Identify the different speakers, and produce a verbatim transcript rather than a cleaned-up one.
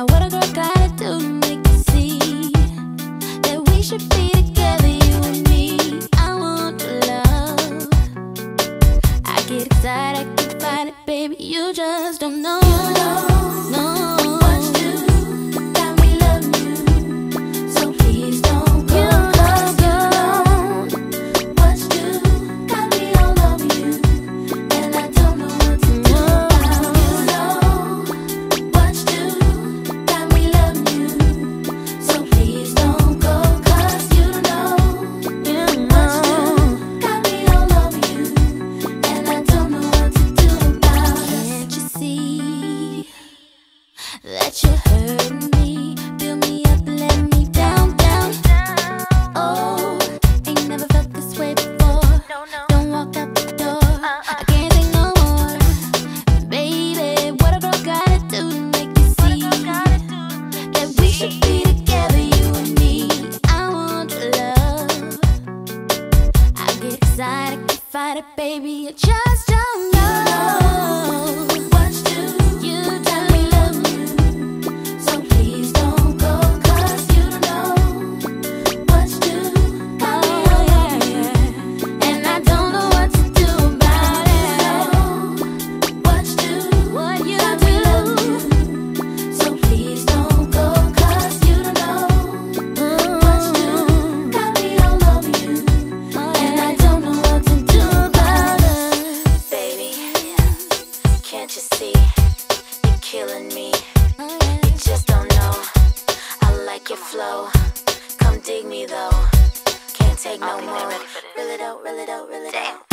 Speaker 1: Now what a girl gotta do to make you see that we should be together, you and me? I want your love. I get excited, I can fight it, baby. You just don't know. You know, no. That you're hurting me, fill me up, let me down, down. Oh, ain't never felt this way before. Don't walk out the door, I can't take no more. Baby, what a girl gotta do to make you see that we should be together, you and me? I want your love. I get excited, I can fight it, baby. You just don't know. Can't you see, you're killing me? You just don't know, I like your flow. Come dig me though, can't take no more. Really don't, really don't, really don't.